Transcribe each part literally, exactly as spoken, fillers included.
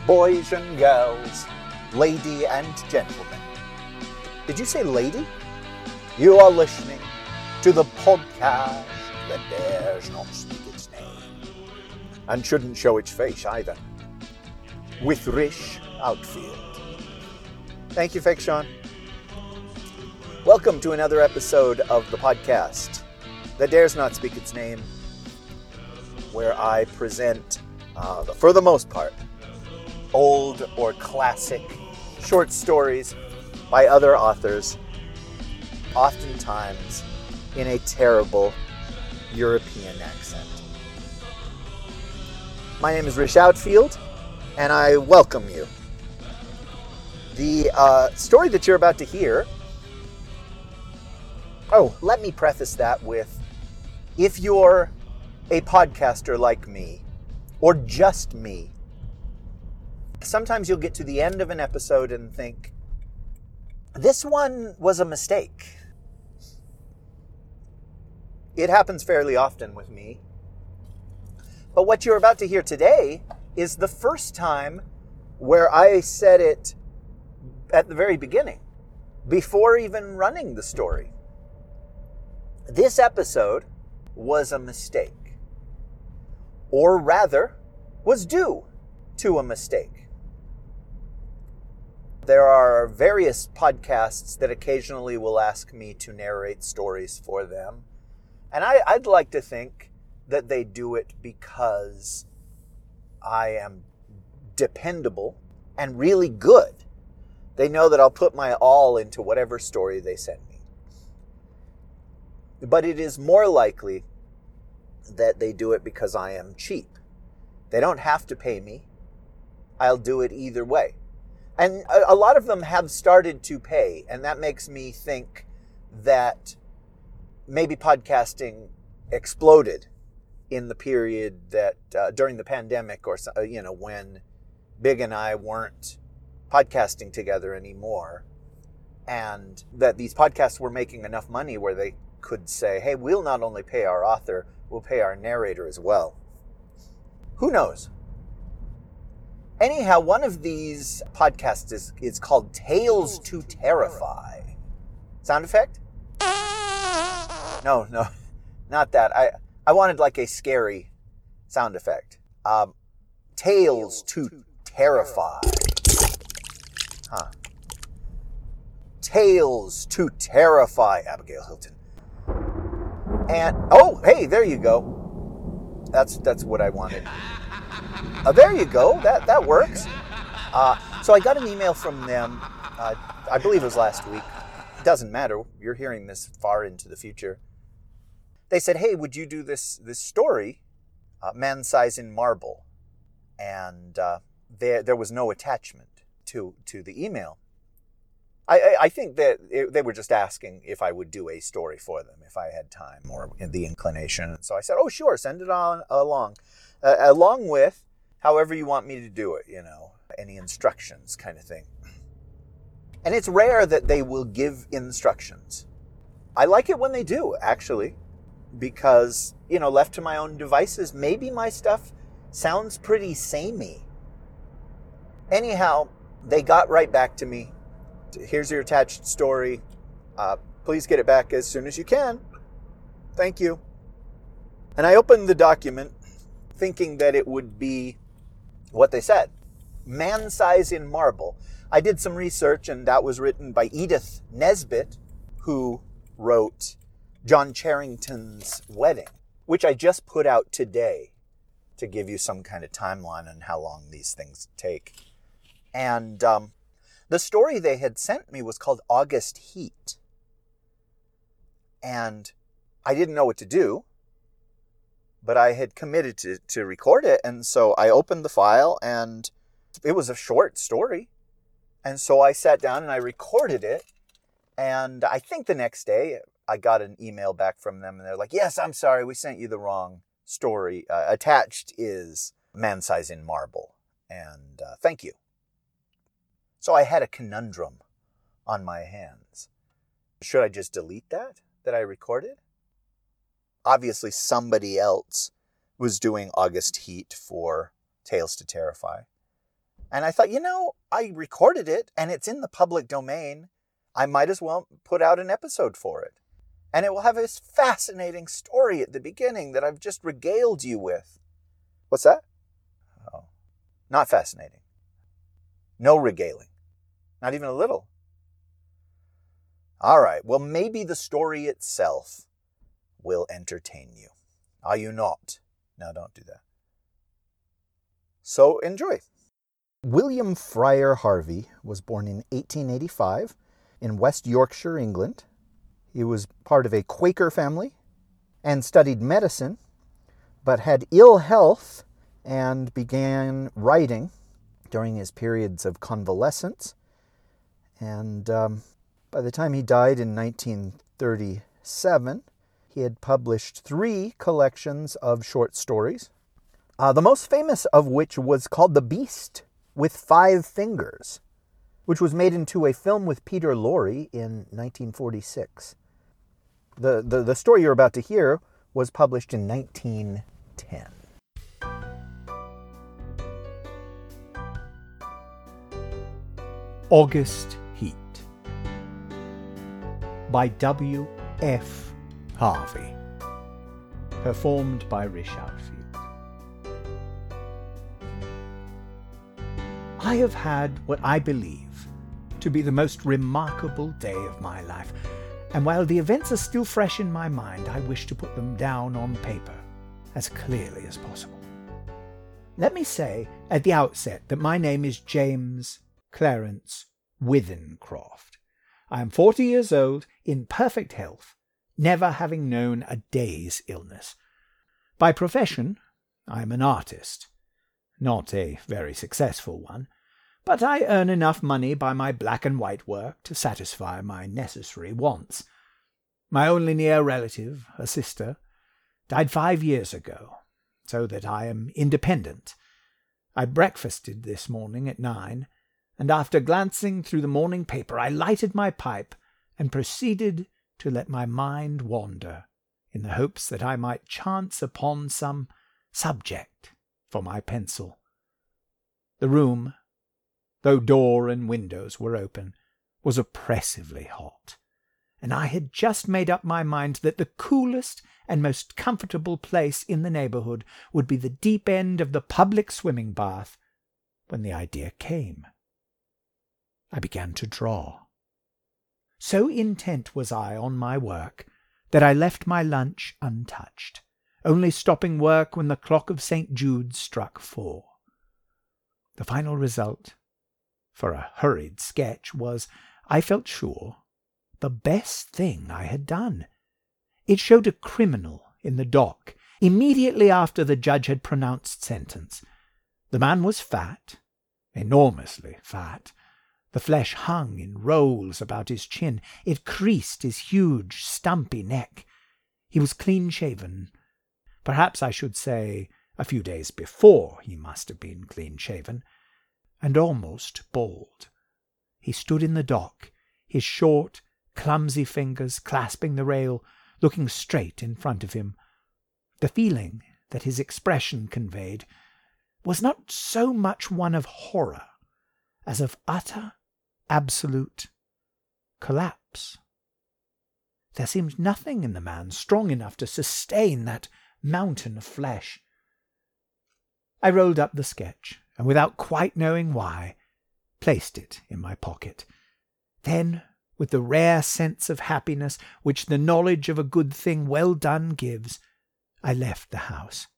boys and girls, lady and gentlemen. Did you say lady? You are listening to the podcast that dares not speak its name, and shouldn't show its face either, with Rish Outfield. Thank you, Fake Sean. Welcome to another episode of the podcast that dares not speak its name, where I present, uh, for the most part, old or classic short stories by other authors, oftentimes in a terrible European accent. My name is Rish Outfield, and I welcome you. The uh, story that you're about to hear... Oh, let me preface that with, if you're a podcaster like me, or just me, sometimes you'll get to the end of an episode and think, this one was a mistake. It happens fairly often with me. But what you're about to hear today is the first time where I said it at the very beginning, before even running the story. This episode was a mistake, or rather, was due to a mistake. There are various podcasts that occasionally will ask me to narrate stories for them, and I, I'd like to think that they do it because I am dependable and really good. They know that I'll put my all into whatever story they send me. But it is more likely that they do it because I am cheap. They don't have to pay me. I'll do it either way. And a, a lot of them have started to pay, and that makes me think that maybe podcasting exploded in the period that, uh, during the pandemic, or, you know, when Big and I weren't podcasting together anymore, and that these podcasts were making enough money where they could say, hey, we'll not only pay our author, we'll pay our narrator as well. Who knows? Anyhow, one of these podcasts is, is called Tales to Terrify. Sound effect? No, no, not that. I, I wanted like a scary sound effect. Um, Tales to Terrify. Huh. Tales to Terrify, Abigail Hilton. And, oh, hey, there you go. That's that's what I wanted. Uh, there you go. That that works. Uh, so I got an email from them, uh, I believe it was last week. It doesn't matter. You're hearing this far into the future. They said, hey, would you do this, this story, uh, Man Size in Marble? And uh, there there was no attachment to, to the email. I, I think that it, they were just asking if I would do a story for them, if I had time or the inclination. So I said, oh, sure, send it on along. Uh, along with however you want me to do it, you know, any instructions kind of thing. And it's rare that they will give instructions. I like it when they do, actually, because, you know, left to my own devices, maybe my stuff sounds pretty samey. Anyhow, they got right back to me. Here's your attached story. Uh, please get it back as soon as you can. Thank you. And I opened the document thinking that it would be what they said. Man Size in Marble. I did some research, and that was written by Edith Nesbit, who wrote John Charrington's Wedding, which I just put out today to give you some kind of timeline on how long these things take. And um, the story they had sent me was called August Heat. And I didn't know what to do, but I had committed to, to record it. And so I opened the file, and it was a short story. And so I sat down and I recorded it. And I think the next day I got an email back from them, and they're like, yes, I'm sorry, we sent you the wrong story. Uh, attached is Man Size in Marble. And uh, thank you. So I had a conundrum on my hands. Should I just delete that, that I recorded? Obviously, somebody else was doing August Heat for Tales to Terrify. And I thought, you know, I recorded it and it's in the public domain. I might as well put out an episode for it. And it will have this fascinating story at the beginning that I've just regaled you with. What's that? Oh, not fascinating. No regaling. Not even a little. All right, well, maybe the story itself will entertain you. Are you not? No, don't do that. So enjoy. William Fryer Harvey was born in eighteen eighty-five in West Yorkshire, England. He was part of a Quaker family and studied medicine, but had ill health and began writing during his periods of convalescence. And um, by the time he died in nineteen thirty-seven, he had published three collections of short stories, uh, the most famous of which was called The Beast with Five Fingers, which was made into a film with Peter Lorre in nineteen forty-six. The, the, the story you're about to hear was published in nineteen ten. August Heat by W F Harvey, performed by Rish Outfield. I have had what I believe to be the most remarkable day of my life, and while the events are still fresh in my mind, I wish to put them down on paper as clearly as possible. Let me say at the outset that my name is James Clarence Withencroft. I am forty years old, in perfect health, never having known a day's illness. By profession, I am an artist, not a very successful one, but I earn enough money by my black and white work to satisfy my necessary wants. My only near relative, a sister, died five years ago, so that I am independent. I breakfasted this morning at nine, and after glancing through the morning paper, I lighted my pipe and proceeded to let my mind wander, in the hopes that I might chance upon some subject for my pencil. The room, though door and windows were open, was oppressively hot, and I had just made up my mind that the coolest and most comfortable place in the neighbourhood would be the deep end of the public swimming bath, when the idea came. I began to draw. So intent was I on my work that I left my lunch untouched, only stopping work when the clock of Saint Jude's struck four. The final result, for a hurried sketch, was, I felt sure, the best thing I had done. It showed a criminal in the dock immediately after the judge had pronounced sentence. The man was fat, enormously fat. The flesh hung in rolls about his chin. It creased his huge, stumpy neck. He was clean-shaven. Perhaps I should say a few days before he must have been clean-shaven, and almost bald. He stood in the dock, his short, clumsy fingers clasping the rail, looking straight in front of him. The feeling that his expression conveyed was not so much one of horror as of utter, absolute collapse. There seemed nothing in the man strong enough to sustain that mountain of flesh. I rolled up the sketch, and without quite knowing why, placed it in my pocket. Then, with the rare sense of happiness which the knowledge of a good thing well done gives, I left the house.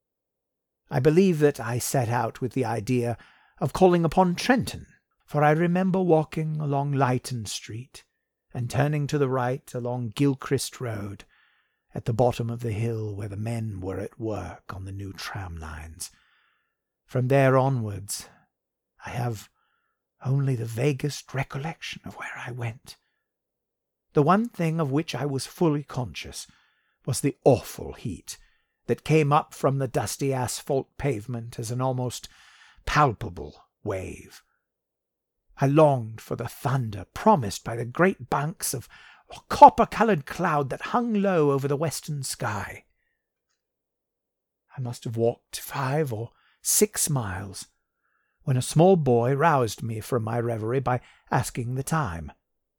I believe that I set out with the idea of calling upon Trenton, for I remember walking along Lytton Street and turning to the right along Gilchrist Road, at the bottom of the hill where the men were at work on the new tram lines. From there onwards, I have only the vaguest recollection of where I went. The one thing of which I was fully conscious was the awful heat that came up from the dusty asphalt pavement as an almost palpable wave. I longed for the thunder promised by the great banks of copper-coloured cloud that hung low over the western sky. I must have walked five or six miles when a small boy roused me from my reverie by asking the time.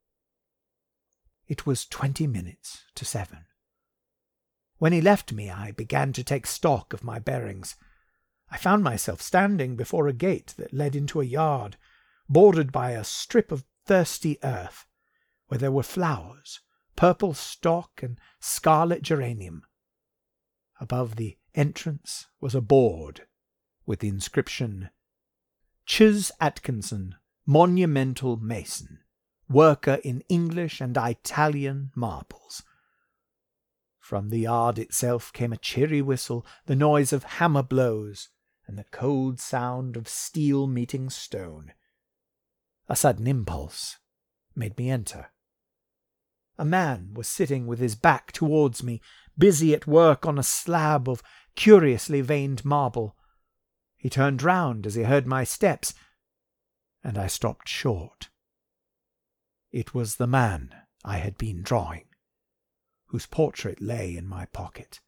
It was twenty minutes to seven. When he left me, I began to take stock of my bearings. I found myself standing before a gate that led into a yard, bordered by a strip of thirsty earth, where there were flowers, purple stock and scarlet geranium. Above the entrance was a board with the inscription, Chis Atkinson, Monumental Mason, Worker in English and Italian Marbles. From the yard itself came a cheery whistle, the noise of hammer blows, and the cold sound of steel meeting stone. A sudden impulse made me enter. A man was sitting with his back towards me, busy at work on a slab of curiously veined marble. He turned round as he heard my steps, and I stopped short. It was the man I had been drawing, whose portrait lay in my pocket.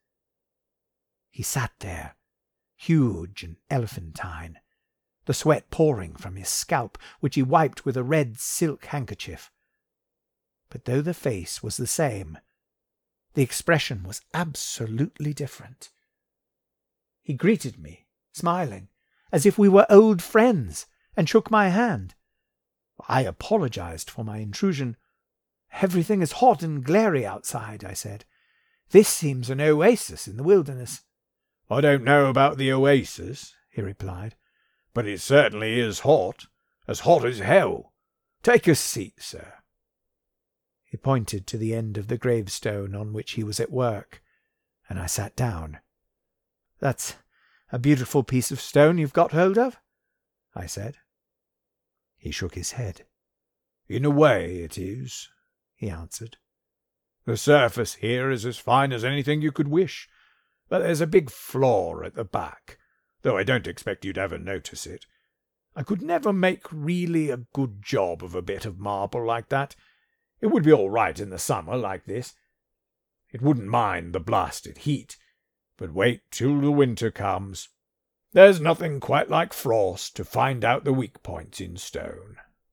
He sat there, huge and elephantine, the sweat pouring from his scalp, which he wiped with a red silk handkerchief. But though the face was the same, the expression was absolutely different. He greeted me, smiling, as if we were old friends, and shook my hand. I apologized for my intrusion. "Everything is hot and glary outside," I said. "This seems an oasis in the wilderness." "I don't know about the oasis," he replied, "but it certainly is hot, as hot as hell. Take a seat, sir." He pointed to the end of the gravestone on which he was at work, and I sat down. "That's a beautiful piece of stone you've got hold of?" I said. He shook his head. "In a way it is," he answered. "The surface here is as fine as anything you could wish, but there's a big flaw at the back, though I don't expect you'd ever notice it. I could never make really a good job of a bit of marble like that. It would be all right in the summer like this. It wouldn't mind the blasted heat, but wait till the winter comes. There's nothing quite like frost to find out the weak points in stone."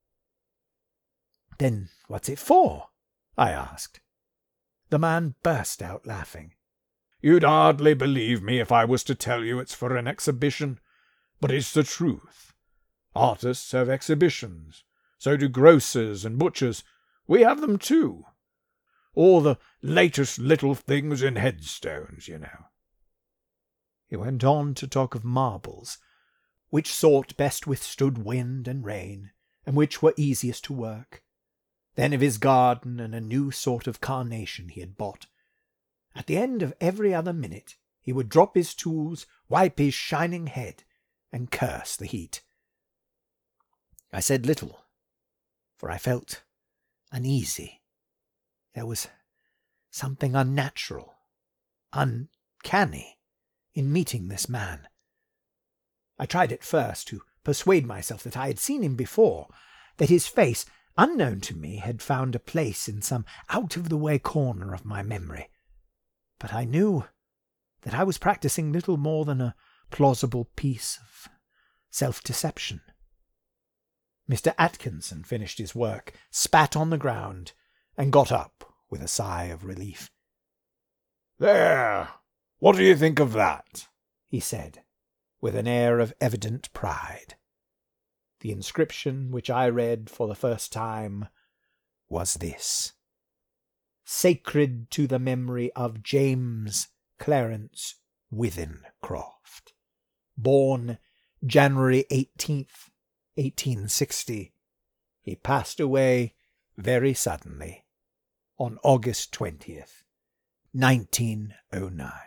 "Then what's it for?" I asked. The man burst out laughing. "You'd hardly believe me if I was to tell you it's for an exhibition, but it's the truth. Artists have exhibitions, so do grocers and butchers. We have them too. All the latest little things in headstones, you know." He went on to talk of marbles, which sort best withstood wind and rain, and which were easiest to work. Then of his garden and a new sort of carnation he had bought. At the end of every other minute he would drop his tools, wipe his shining head, and curse the heat. I said little, for I felt uneasy. There was something unnatural, uncanny, in meeting this man. I tried at first to persuade myself that I had seen him before, that his face, unknown to me, had found a place in some out-of-the-way corner of my memory. But I knew that I was practising little more than a plausible piece of self-deception. Mister Atkinson finished his work, spat on the ground, and got up with a sigh of relief. "There! What do you think of that?" he said, with an air of evident pride. The inscription which I read for the first time was this: "Sacred to the memory of James Clarence Withencroft, born January eighteenth, eighteen sixty. He passed away very suddenly on August twentieth, nineteen oh nine.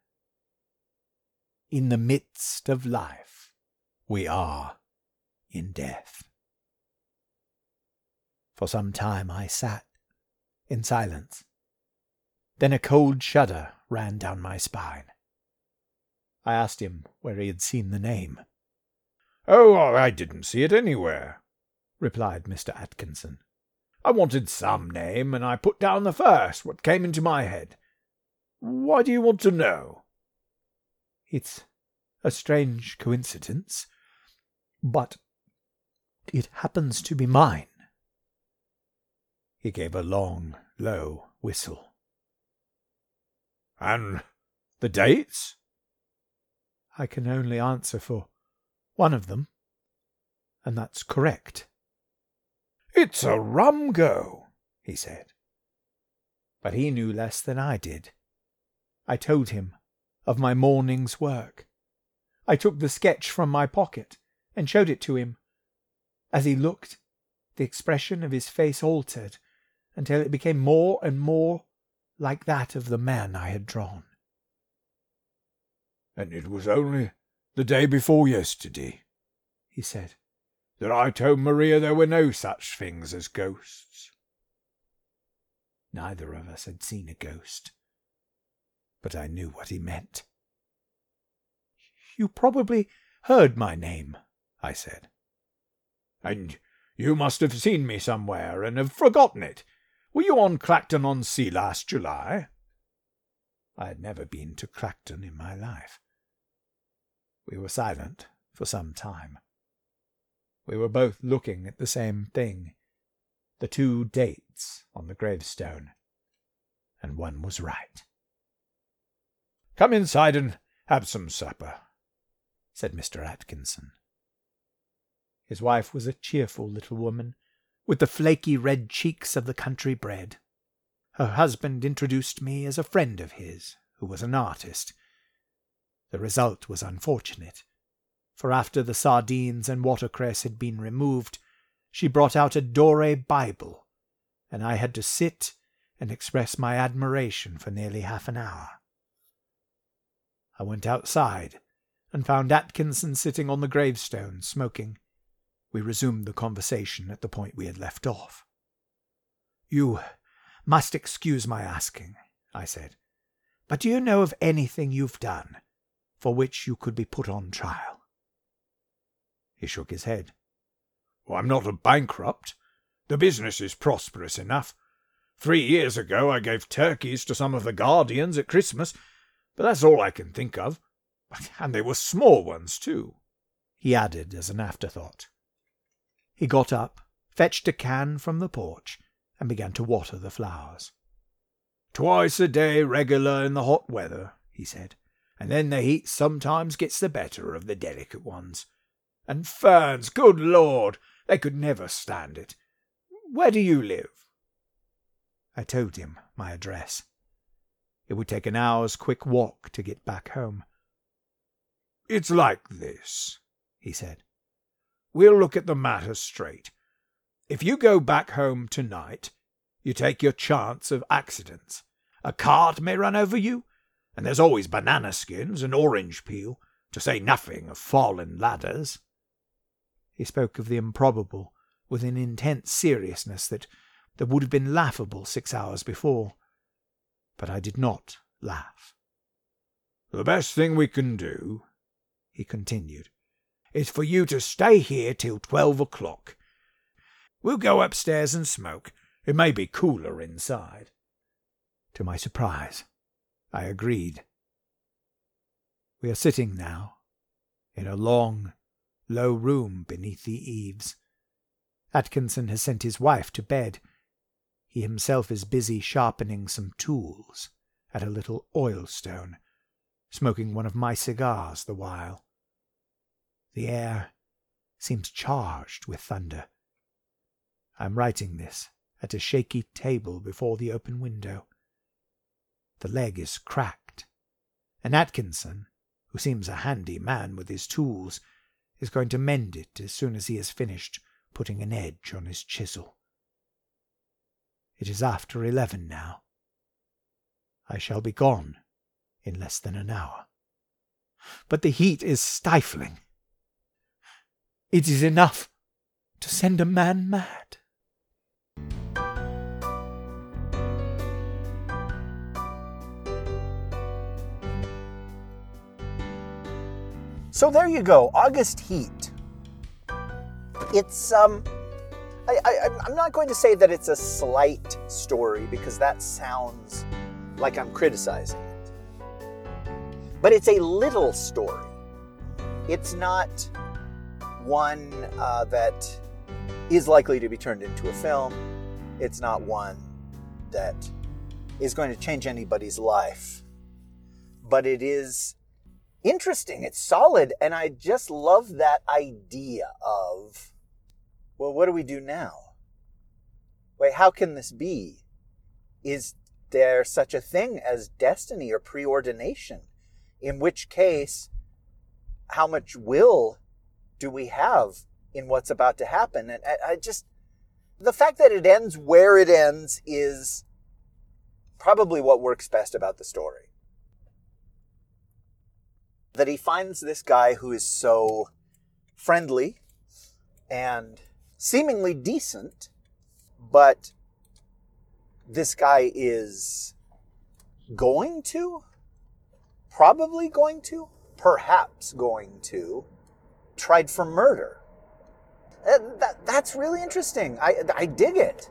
In the midst of life, we are in death." For some time I sat in silence. Then a cold shudder ran down my spine. I asked him where he had seen the name. "Oh, I didn't see it anywhere," replied Mister Atkinson. "I wanted some name, and I put down the first what came into my head. Why do you want to know?" "It's a strange coincidence. But it happens to be mine." He gave a long, low whistle. "And the dates?" "I can only answer for one of them, and that's correct." "It's a rum go," he said. But he knew less than I did. I told him of my morning's work. I took the sketch from my pocket and showed it to him. As he looked, the expression of his face altered until it became more and more like that of the man I had drawn. "And it was only the day before yesterday," he said, "that I told Maria there were no such things as ghosts." Neither of us had seen a ghost, but I knew what he meant. "You probably heard my name," I said. "And you must have seen me somewhere and have forgotten it. Were you on Clacton-on-Sea last July?" I had never been to Clacton in my life. We were silent for some time. We were both looking at the same thing, the two dates on the gravestone, and one was right. "Come inside and have some supper," said Mister Atkinson. His wife was a cheerful little woman, with the flaky red cheeks of the country bred. Her husband introduced me as a friend of his, who was an artist. The result was unfortunate, for after the sardines and watercress had been removed, she brought out a Doré Bible, and I had to sit and express my admiration for nearly half an hour. I went outside and found Atkinson sitting on the gravestone, smoking. We resumed the conversation at the point we had left off. "You must excuse my asking," I said, "but do you know of anything you've done for which you could be put on trial?" He shook his head. "Well, I'm not a bankrupt. The business is prosperous enough. Three years ago I gave turkeys to some of the Guardians at Christmas, but that's all I can think of. And they were small ones, too," he added as an afterthought. He got up, fetched a can from the porch, and began to water the flowers. "Twice a day regular in the hot weather," he said, "and then the heat sometimes gets the better of the delicate ones. And ferns, good Lord, they could never stand it. Where do you live?" I told him my address. It would take an hour's quick walk to get back home. "It's like this," he said. "We'll look at the matter straight. If you go back home tonight, you take your chance of accidents. A cart may run over you, and there's always banana skins and orange peel, to say nothing of fallen ladders." He spoke of the improbable with an intense seriousness that, that would have been laughable six hours before. But I did not laugh. "The best thing we can do," he continued, "is for you to stay here till twelve o'clock. We'll go upstairs and smoke. It may be cooler inside." To my surprise, I agreed. We are sitting now in a long, low room beneath the eaves. Atkinson has sent his wife to bed. He himself is busy sharpening some tools at a little oilstone, smoking one of my cigars the while. The air seems charged with thunder. I am writing this at a shaky table before the open window. The leg is cracked, and Atkinson, who seems a handy man with his tools, is going to mend it as soon as he has finished putting an edge on his chisel. It is after eleven now. I shall be gone in less than an hour. But the heat is stifling. It is enough to send a man mad. So there you go, August Heat. It's, um, I, I, I'm not going to say that it's a slight story because that sounds like I'm criticizing it. But it's a little story. It's not one uh, that is likely to be turned into a film. It's not one that is going to change anybody's life. But it is interesting. It's solid. And I just love that idea of, well, what do we do now? Wait, how can this be? Is there such a thing as destiny or preordination? In which case, how much will do we have in what's about to happen? And I, I just, the fact that it ends where it ends is probably what works best about the story. That he finds this guy who is so friendly and seemingly decent, but this guy is going to, probably going to, perhaps going to, tried for murder. That, that, that's really interesting. I, I dig it.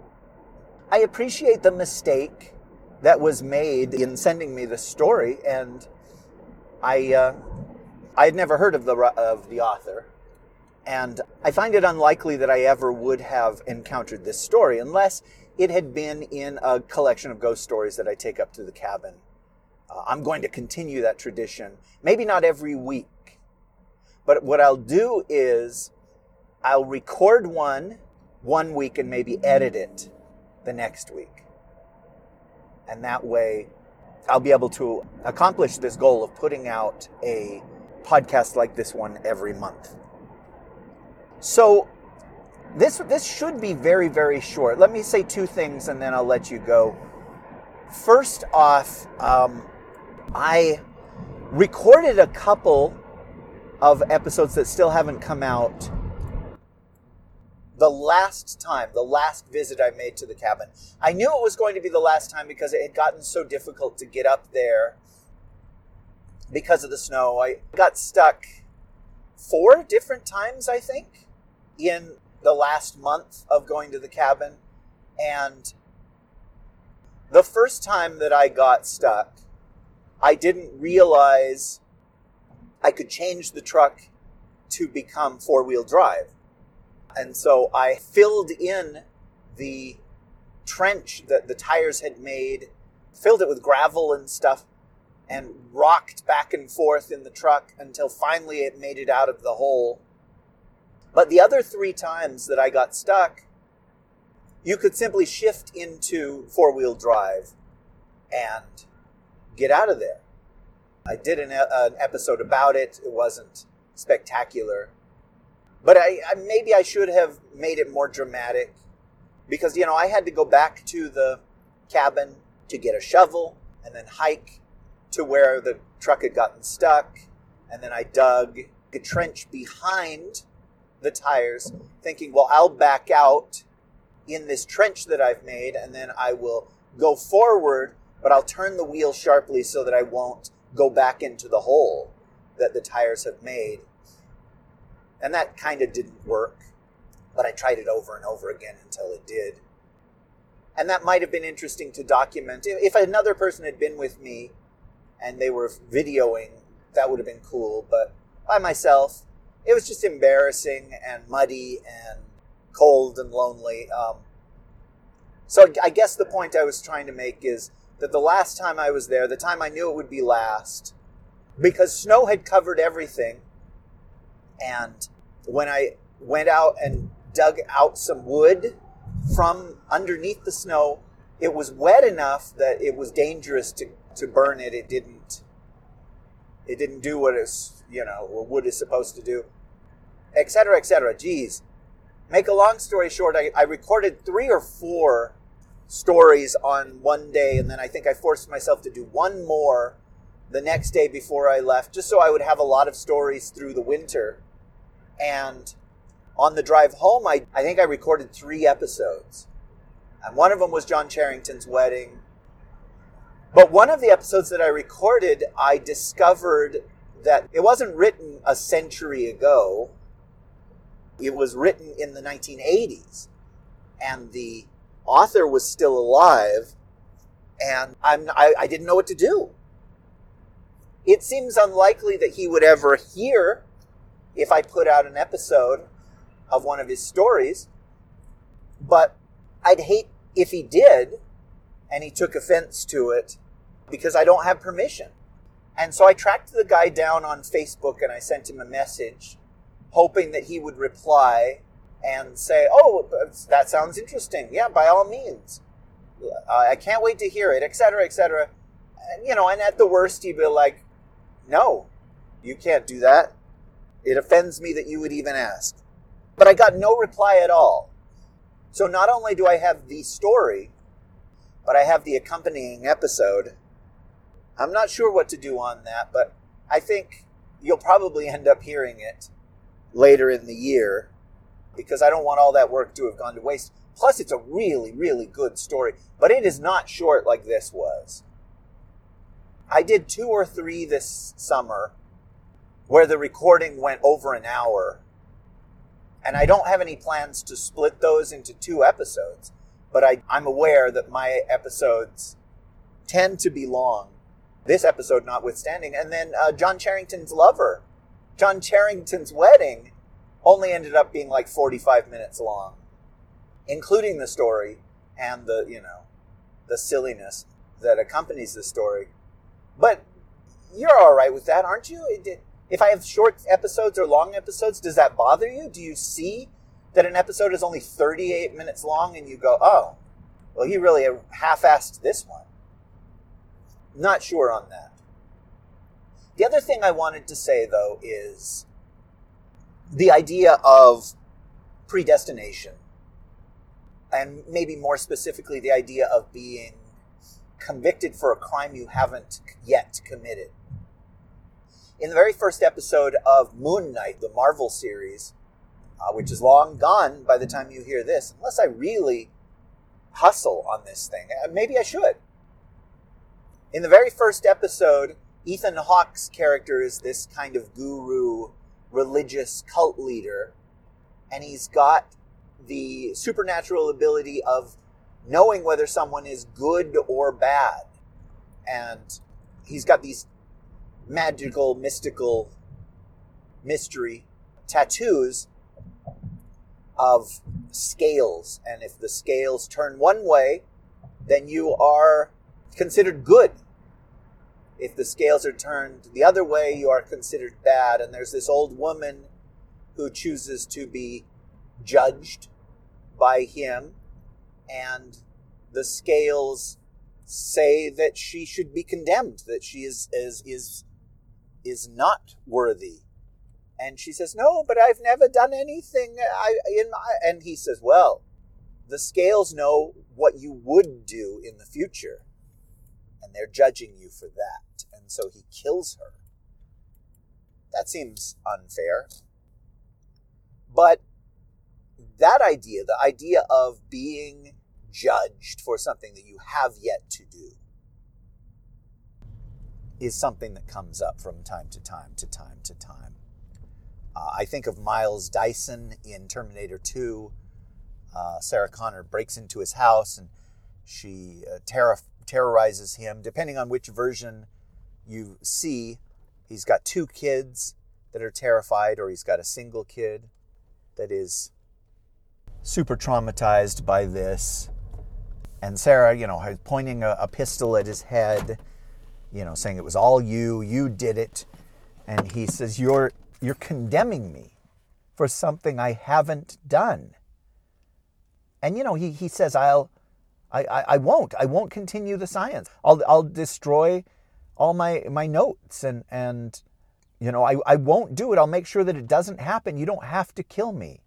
I appreciate the mistake that was made in sending me the story, and I uh, I had never heard of the of the author, and I find it unlikely that I ever would have encountered this story unless it had been in a collection of ghost stories that I take up to the cabin. Uh, I'm going to continue that tradition, maybe not every week, but what I'll do is I'll record one one week and maybe edit it the next week. And that way I'll be able to accomplish this goal of putting out a podcast like this one every month. So this this should be very, very short. Let me say two things and then I'll let you go. First off, um, I recorded a couple of episodes that still haven't come out. The last time, the last visit I made to the cabin, I knew it was going to be the last time because it had gotten so difficult to get up there because of the snow. I got stuck four different times, I think, in the last month of going to the cabin. And the first time that I got stuck, I didn't realize I could change the truck to become four-wheel drive. And so I filled in the trench that the tires had made, filled it with gravel and stuff, and rocked back and forth in the truck until finally it made it out of the hole. But the other three times that I got stuck, you could simply shift into four-wheel drive and get out of there. I did an, an episode about it. It wasn't spectacular. But I, I maybe I should have made it more dramatic because, you know, I had to go back to the cabin to get a shovel and then hike to where the truck had gotten stuck. And then I dug a trench behind the tires thinking, well, I'll back out in this trench that I've made and then I will go forward, but I'll turn the wheel sharply so that I won't go back into the hole that the tires have made. And that kind of didn't work, but I tried it over and over again until it did. And that might have been interesting to document. If another person had been with me and they were videoing, that would have been cool. But by myself, it was just embarrassing and muddy and cold and lonely. Um, so I guess the point I was trying to make is that the last time I was there, the time I knew it would be last, because snow had covered everything, and when I went out and dug out some wood from underneath the snow, it was wet enough that it was dangerous to, to burn it. It didn't it didn't do what it's, you know, what wood is supposed to do, et cetera, et cetera. Geez. Make a long story short, I, I recorded three or four stories on one day, and then I think I forced myself to do one more the next day before I left, just so I would have a lot of stories through the winter. And on the drive home, I, I think I recorded three episodes. And one of them was John Charrington's wedding. But one of the episodes that I recorded, I discovered that it wasn't written a century ago. It was written in the nineteen eighties. And the author was still alive. And I'm, I, I didn't know what to do. It seems unlikely that he would ever hear if I put out an episode of one of his stories, but I'd hate if he did and he took offense to it because I don't have permission. And so I tracked the guy down on Facebook and I sent him a message hoping that he would reply and say, oh, that sounds interesting. Yeah, by all means. Uh, I can't wait to hear it, et cetera, et cetera. And, you know, and at the worst, he'd be like, no, you can't do that. It offends me that you would even ask. But I got no reply at all. So not only do I have the story, but I have the accompanying episode. I'm not sure what to do on that, but I think you'll probably end up hearing it later in the year because I don't want all that work to have gone to waste. Plus, it's a really, really good story, but it is not short like this was. I did two or three this summer where the recording went over an hour, and I don't have any plans to split those into two episodes, but I, I'm aware that my episodes tend to be long, this episode notwithstanding. And then uh, John Charrington's Lover, John Charrington's Wedding, only ended up being like forty-five minutes long, including the story and the, you know, the silliness that accompanies the story. But you're all right with that, aren't you? If I have short episodes or long episodes, does that bother you? Do you see that an episode is only thirty-eight minutes long and you go, oh, well, he really half-assed this one? Not sure on that. The other thing I wanted to say, though, is the idea of predestination, and maybe more specifically the idea of being convicted for a crime you haven't yet committed. In the very first episode of Moon Knight, the Marvel series, uh, which is long gone by the time you hear this, unless I really hustle on this thing, maybe I should. In the very first episode, Ethan Hawke's character is this kind of guru, religious cult leader, and he's got the supernatural ability of knowing whether someone is good or bad. And he's got these magical, mystical, mystery tattoos of scales. And if the scales turn one way, then you are considered good. If the scales are turned the other way, you are considered bad. And there's this old woman who chooses to be judged by him, and the scales say that she should be condemned, that she is is is is not worthy. And she says, no, but I've never done anything. I in my, and he says, well, the scales know what you would do in the future, and they're judging you for that. And so he kills her. That seems unfair. But that idea, the idea of being judged for something that you have yet to do, is something that comes up from time to time to time to time. Uh, I think of Miles Dyson in Terminator two. Uh, Sarah Connor breaks into his house and she uh, terror- terrorizes him. Depending on which version you see, he's got two kids that are terrified, or he's got a single kid that is super traumatized by this. And Sarah, you know, pointing a, a pistol at his head, you know, saying it was all you, you did it. And he says, you're you're condemning me for something I haven't done. And, you know, he, he says, I'll, I, I, I won't, I won't continue the science. I'll, I'll destroy all my, my notes and, and, you know, I, I won't do it. I'll make sure that it doesn't happen. You don't have to kill me.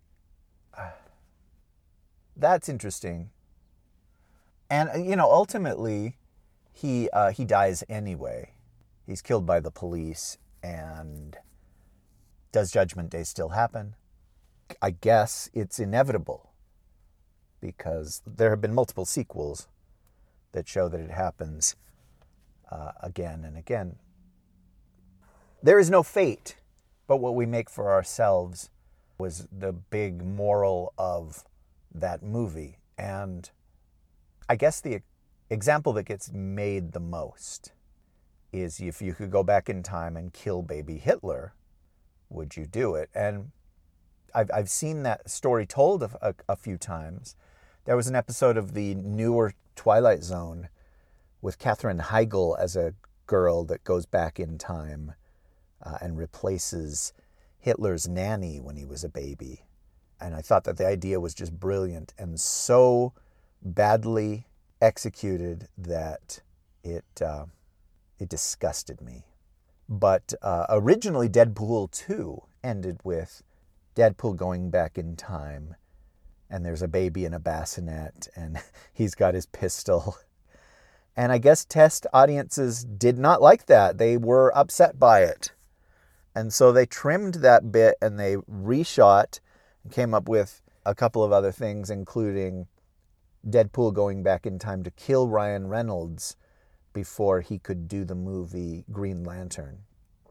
That's interesting. And, you know, ultimately, he uh, he dies anyway. He's killed by the police. And does Judgment Day still happen? I guess it's inevitable, because there have been multiple sequels that show that it happens uh, again and again. There is no fate, but what we make for ourselves was the big moral of that movie. And I guess the example that gets made the most is if you could go back in time and kill baby Hitler, would you do it? And I've, I've seen that story told a, a, a few times. There was an episode of the newer Twilight Zone with Katherine Heigl as a girl that goes back in time uh, and replaces Hitler's nanny when he was a baby. And I thought that the idea was just brilliant and so badly executed that it uh, it disgusted me. But uh, originally Deadpool two ended with Deadpool going back in time, and there's a baby in a bassinet, and he's got his pistol. And I guess test audiences did not like that. They were upset by it. And so they trimmed that bit and they reshot and came up with a couple of other things, including Deadpool going back in time to kill Ryan Reynolds before he could do the movie Green Lantern.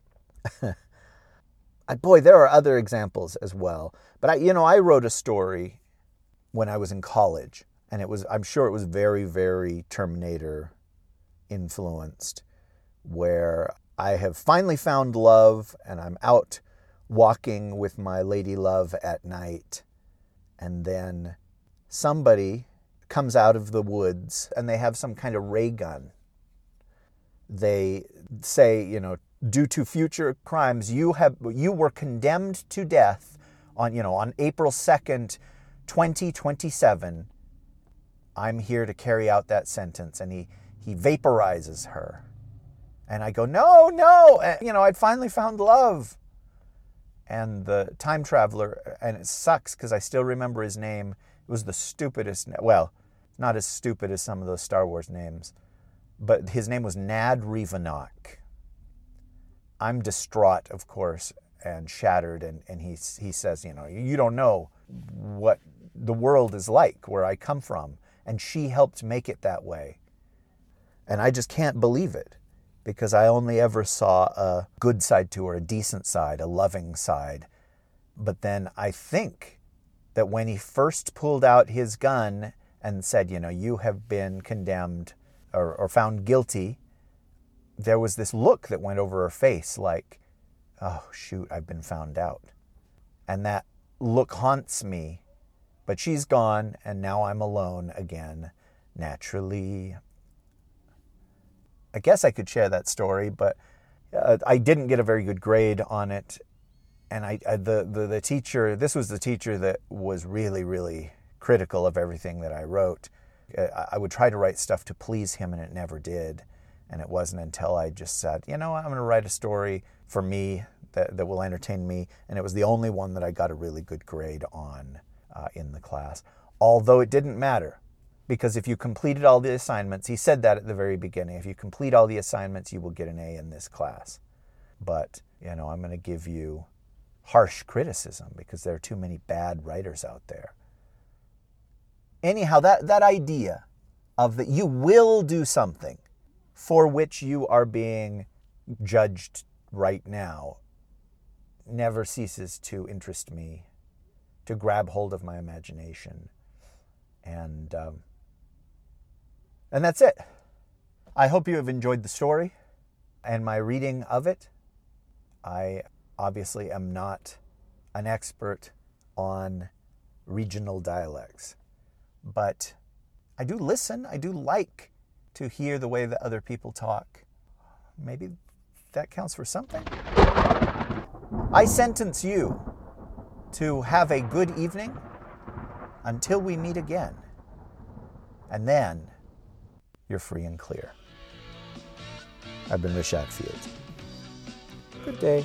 Boy, there are other examples as well. But I, you know, I wrote a story when I was in college, and it was, I'm sure it was very, very Terminator influenced, where I have finally found love and I'm out walking with my lady love at night, and then somebody comes out of the woods and they have some kind of ray gun. They say, you know, due to future crimes, you have you were condemned to death on, you know, on April second, twenty twenty-seven. I'm here to carry out that sentence. And he, he vaporizes her. And I go, no, no. And, you know, I'd finally found love. And the time traveler, and it sucks because I still remember his name. It was the stupidest, well, not as stupid as some of those Star Wars names, but his name was Nad Revenock. I'm distraught, of course, and shattered, and, and he, he says, you know, you don't know what the world is like where I come from, and she helped make it that way. And I just can't believe it, because I only ever saw a good side to her, a decent side, a loving side. But then I think that when he first pulled out his gun and said, you know, you have been condemned or, or found guilty, there was this look that went over her face like, oh, shoot, I've been found out. And that look haunts me. But she's gone, and now I'm alone again, naturally. I guess I could share that story, but uh, I didn't get a very good grade on it. And I, I the, the the teacher, this was the teacher that was really, really critical of everything that I wrote. I, I would try to write stuff to please him, and it never did. And it wasn't until I just said, you know, I'm going to write a story for me that, that will entertain me. And it was the only one that I got a really good grade on uh, in the class. Although it didn't matter, because if you completed all the assignments, he said that at the very beginning, if you complete all the assignments, you will get an A in this class. But, you know, I'm going to give you harsh criticism because there are too many bad writers out there. Anyhow, that, that idea of that you will do something for which you are being judged right now never ceases to interest me, to grab hold of my imagination. And um, and that's it. I hope you have enjoyed the story and my reading of it. I obviously am not an expert on regional dialects, but I do listen. I do like to hear the way that other people talk. Maybe that counts for something. I sentence you to have a good evening until we meet again. And then you're free and clear. I've been Rishad Field. Good day.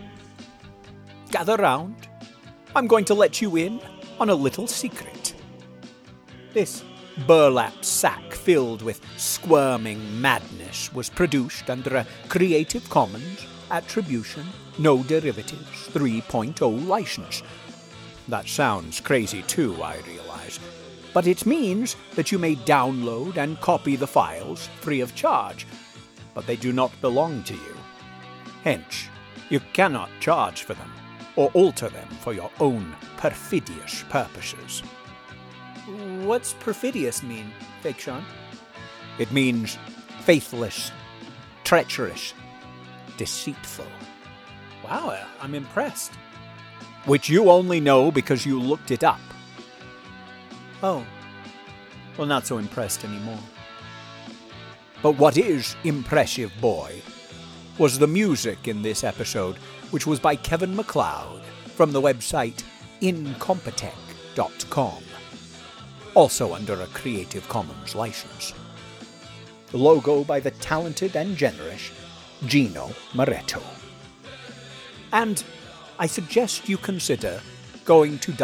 Gather round. I'm going to let you in on a little secret. This burlap sack filled with squirming madness was produced under a Creative Commons Attribution, No Derivatives three point oh license. That sounds crazy too, I realize, but it means that you may download and copy the files free of charge, but they do not belong to you. Hence, you cannot charge for them or alter them for your own perfidious purposes. What's perfidious mean, Fake Sean? It means faithless, treacherous, deceitful. Wow, I'm impressed. Which you only know because you looked it up. Oh. Well, not so impressed anymore. But what is impressive, boy, was the music in this episode, which was by Kevin MacLeod from the website incompetech dot com, also under a Creative Commons license. The logo by the talented and generous Gino Moretto. And I suggest you consider going to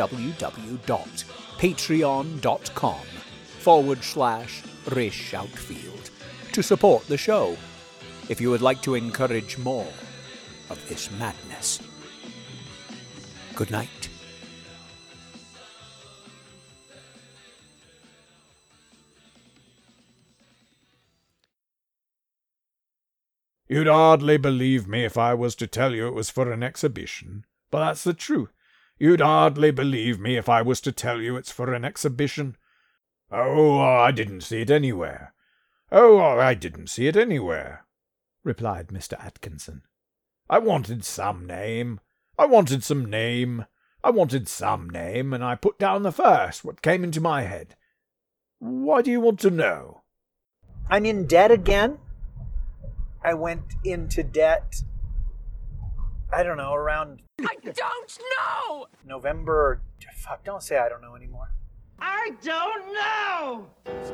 www.patreon.com forward slash Rish Outfield to support the show if you would like to encourage more of this madness. Good night. You'd hardly believe me if I was to tell you it was for an exhibition, but that's the truth. You'd hardly believe me if I was to tell you it's for an exhibition. Oh, I didn't see it anywhere. Oh, I didn't see it anywhere, replied Mister Atkinson. I wanted some name. I wanted some name. I wanted some name, and I put down the first, what came into my head. Why do you want to know? I'm in debt again. I went into debt, I don't know, around... I don't know! November... Fuck, don't say I don't know anymore. I don't know!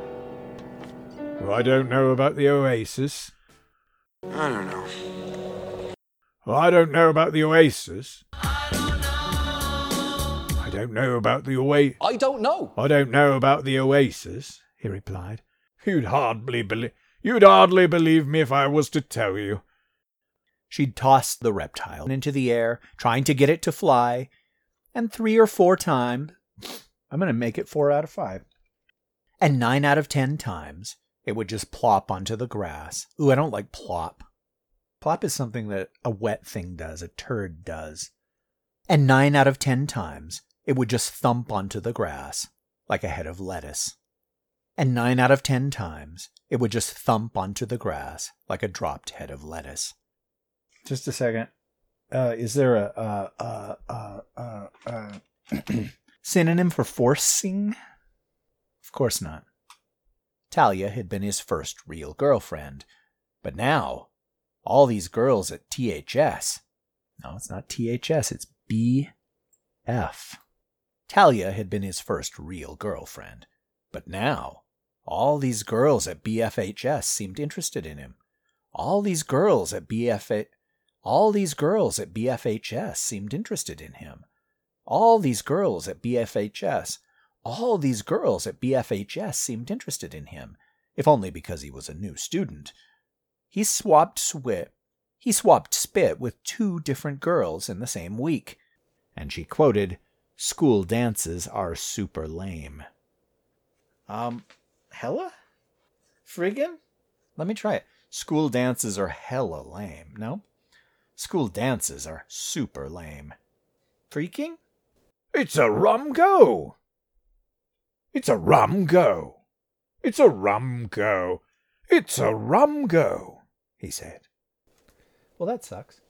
Well, I don't know about the Oasis. I don't know. Well, I don't know about the Oasis. I don't know. I don't know about the Oasis. I don't know. I don't know about the Oasis, he replied. You'd hardly believe... You'd hardly believe me if I was to tell you. She'd tossed the reptile into the air, trying to get it to fly, and three or four times, I'm going to make it four out of five, and nine out of ten times, it would just plop onto the grass. Ooh, I don't like plop. Plop is something that a wet thing does, a turd does. And nine out of ten times, it would just thump onto the grass, like a head of lettuce. And nine out of ten times, it would just thump onto the grass like a dropped head of lettuce. Just a second. Uh, is there a uh, uh, uh, uh, uh, synonym for forcing? Of course not. Talia had been his first real girlfriend. But now, all these girls at T H S... No, it's not T H S, it's B F. Talia had been his first real girlfriend. But now... all these girls at B F H S seemed interested in him. All these girls at B F A- all these girls at B F H S seemed interested in him. All these girls at B F H S, all these girls at B F H S seemed interested in him, if only because he was a new student. He swapped swit, he swapped spit with two different girls in the same week, and she quoted, "School dances are super lame." Um. Hella? Friggin'? Let me try it. School dances are hella lame. No? School dances are super lame. Freaking? It's a rum go. It's a rum go. It's a rum go. It's a rum go, he said. Well, that sucks.